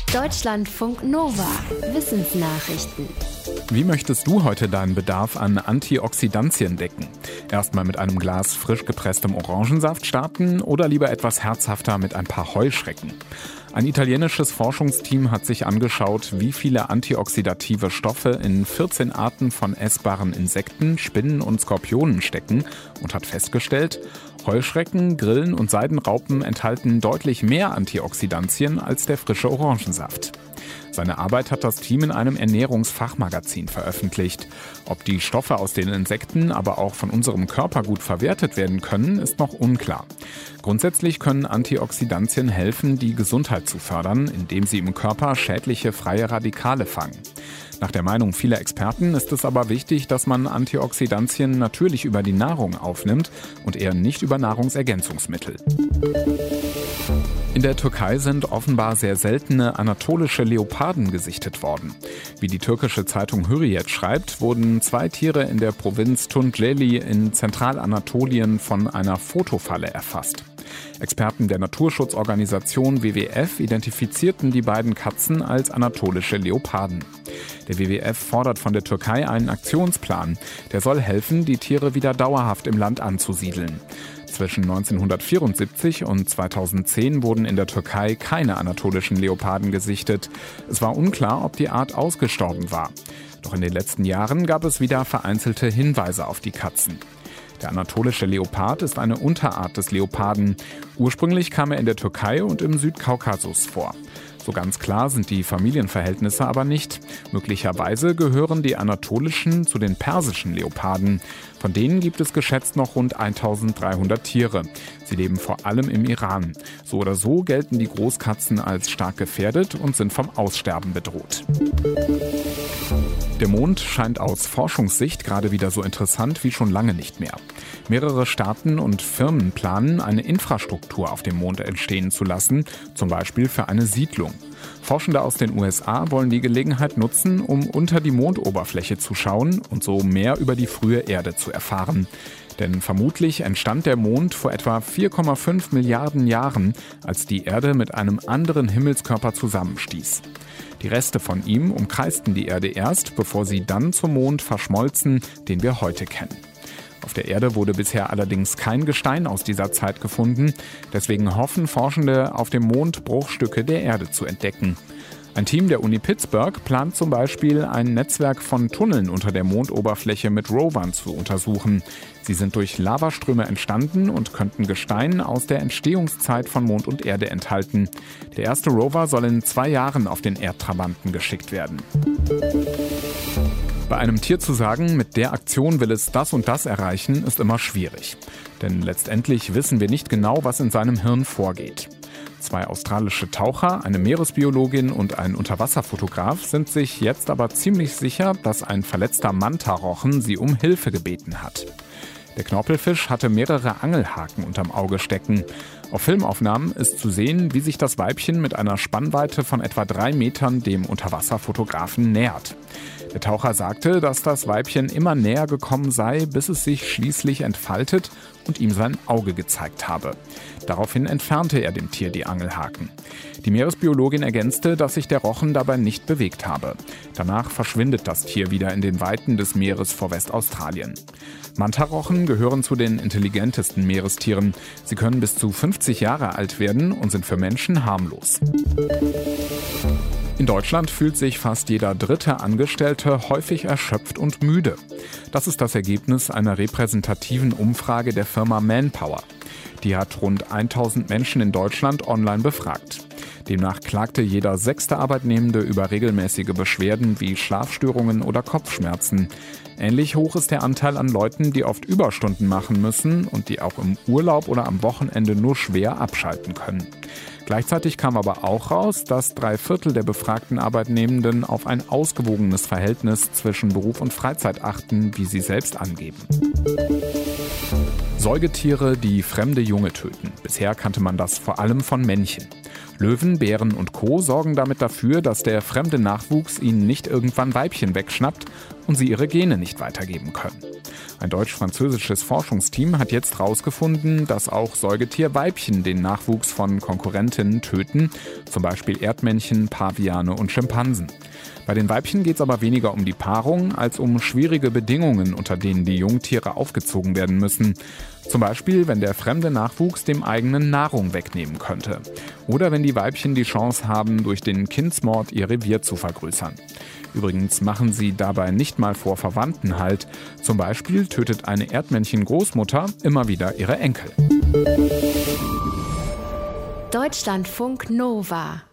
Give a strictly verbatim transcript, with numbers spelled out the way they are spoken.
Deutschlandfunk Nova. Wissensnachrichten. Wie möchtest du heute deinen Bedarf an Antioxidantien decken? Erstmal mit einem Glas frisch gepresstem Orangensaft starten oder lieber etwas herzhafter mit ein paar Heuschrecken? Ein italienisches Forschungsteam hat sich angeschaut, wie viele antioxidative Stoffe in vierzehn Arten von essbaren Insekten, Spinnen und Skorpionen stecken und hat festgestellt, Heuschrecken, Grillen und Seidenraupen enthalten deutlich mehr Antioxidantien als der frische Orangensaft. Seine Arbeit hat das Team in einem Ernährungsfachmagazin veröffentlicht. Ob die Stoffe aus den Insekten aber auch von unserem Körper gut verwertet werden können, ist noch unklar. Grundsätzlich können Antioxidantien helfen, die Gesundheit zu fördern, indem sie im Körper schädliche freie Radikale fangen. Nach der Meinung vieler Experten ist es aber wichtig, dass man Antioxidantien natürlich über die Nahrung aufnimmt und eher nicht über Nahrungsergänzungsmittel. In der Türkei sind offenbar sehr seltene anatolische Leoparden gesichtet worden. Wie die türkische Zeitung Hürriyet schreibt, wurden zwei Tiere in der Provinz Tunceli in Zentralanatolien von einer Fotofalle erfasst. Experten der Naturschutzorganisation W W F identifizierten die beiden Katzen als anatolische Leoparden. Der W W F fordert von der Türkei einen Aktionsplan. Der soll helfen, die Tiere wieder dauerhaft im Land anzusiedeln. Zwischen neunzehnhundertvierundsiebzig und zweitausendzehn wurden in der Türkei keine anatolischen Leoparden gesichtet. Es war unklar, ob die Art ausgestorben war. Doch in den letzten Jahren gab es wieder vereinzelte Hinweise auf die Katzen. Der anatolische Leopard ist eine Unterart des Leoparden. Ursprünglich kam er in der Türkei und im Südkaukasus vor. So ganz klar sind die Familienverhältnisse aber nicht. Möglicherweise gehören die anatolischen zu den persischen Leoparden. Von denen gibt es geschätzt noch rund eintausenddreihundert Tiere. Sie leben vor allem im Iran. So oder so gelten die Großkatzen als stark gefährdet und sind vom Aussterben bedroht. Der Mond scheint aus Forschungssicht gerade wieder so interessant wie schon lange nicht mehr. Mehrere Staaten und Firmen planen, eine Infrastruktur auf dem Mond entstehen zu lassen, zum Beispiel für eine Siedlung. Forschende aus den U S A wollen die Gelegenheit nutzen, um unter die Mondoberfläche zu schauen und so mehr über die frühe Erde zu erfahren. Denn vermutlich entstand der Mond vor etwa vier Komma fünf Milliarden Jahren, als die Erde mit einem anderen Himmelskörper zusammenstieß. Die Reste von ihm umkreisten die Erde erst, bevor sie dann zum Mond verschmolzen, den wir heute kennen. Auf der Erde wurde bisher allerdings kein Gestein aus dieser Zeit gefunden. Deswegen hoffen Forschende, auf dem Mond Bruchstücke der Erde zu entdecken. Ein Team der Uni Pittsburgh plant zum Beispiel, ein Netzwerk von Tunneln unter der Mondoberfläche mit Rovern zu untersuchen. Sie sind durch Lavaströme entstanden und könnten Gestein aus der Entstehungszeit von Mond und Erde enthalten. Der erste Rover soll in zwei Jahren auf den Erdtrabanten geschickt werden. Bei einem Tier zu sagen, mit der Aktion will es das und das erreichen, ist immer schwierig. Denn letztendlich wissen wir nicht genau, was in seinem Hirn vorgeht. Zwei australische Taucher, eine Meeresbiologin und ein Unterwasserfotograf sind sich jetzt aber ziemlich sicher, dass ein verletzter Mantarochen sie um Hilfe gebeten hat. Der Knorpelfisch hatte mehrere Angelhaken unterm Auge stecken. Auf Filmaufnahmen ist zu sehen, wie sich das Weibchen mit einer Spannweite von etwa drei Metern dem Unterwasserfotografen nähert. Der Taucher sagte, dass das Weibchen immer näher gekommen sei, bis es sich schließlich entfaltet und ihm sein Auge gezeigt habe. Daraufhin entfernte er dem Tier die Angelhaken. Die Meeresbiologin ergänzte, dass sich der Rochen dabei nicht bewegt habe. Danach verschwindet das Tier wieder in den Weiten des Meeres vor Westaustralien. Mantarochen gehören zu den intelligentesten Meerestieren. Sie können bis zu fünfzig Jahre alt werden und sind für Menschen harmlos. In Deutschland fühlt sich fast jeder dritte Angestellte häufig erschöpft und müde. Das ist das Ergebnis einer repräsentativen Umfrage der Firma Manpower. Die hat rund tausend Menschen in Deutschland online befragt. Demnach klagte jeder sechste Arbeitnehmende über regelmäßige Beschwerden wie Schlafstörungen oder Kopfschmerzen. Ähnlich hoch ist der Anteil an Leuten, die oft Überstunden machen müssen und die auch im Urlaub oder am Wochenende nur schwer abschalten können. Gleichzeitig kam aber auch raus, dass drei Viertel der befragten Arbeitnehmenden auf ein ausgewogenes Verhältnis zwischen Beruf und Freizeit achten, wie sie selbst angeben. Säugetiere, die fremde Junge töten. Bisher kannte man das vor allem von Männchen. Löwen, Bären und Co. sorgen damit dafür, dass der fremde Nachwuchs ihnen nicht irgendwann Weibchen wegschnappt und sie ihre Gene nicht weitergeben können. Ein deutsch-französisches Forschungsteam hat jetzt herausgefunden, dass auch Säugetierweibchen den Nachwuchs von Konkurrentinnen töten, zum Beispiel Erdmännchen, Paviane und Schimpansen. Bei den Weibchen geht es aber weniger um die Paarung als um schwierige Bedingungen, unter denen die Jungtiere aufgezogen werden müssen. Zum Beispiel, wenn der fremde Nachwuchs dem eigenen Nahrung wegnehmen könnte. Oder wenn die Weibchen die Chance haben, durch den Kindsmord ihr Revier zu vergrößern. Übrigens machen sie dabei nicht mal vor Verwandten Halt. Zum Beispiel tötet eine Erdmännchen-Großmutter immer wieder ihre Enkel. Deutschlandfunk Nova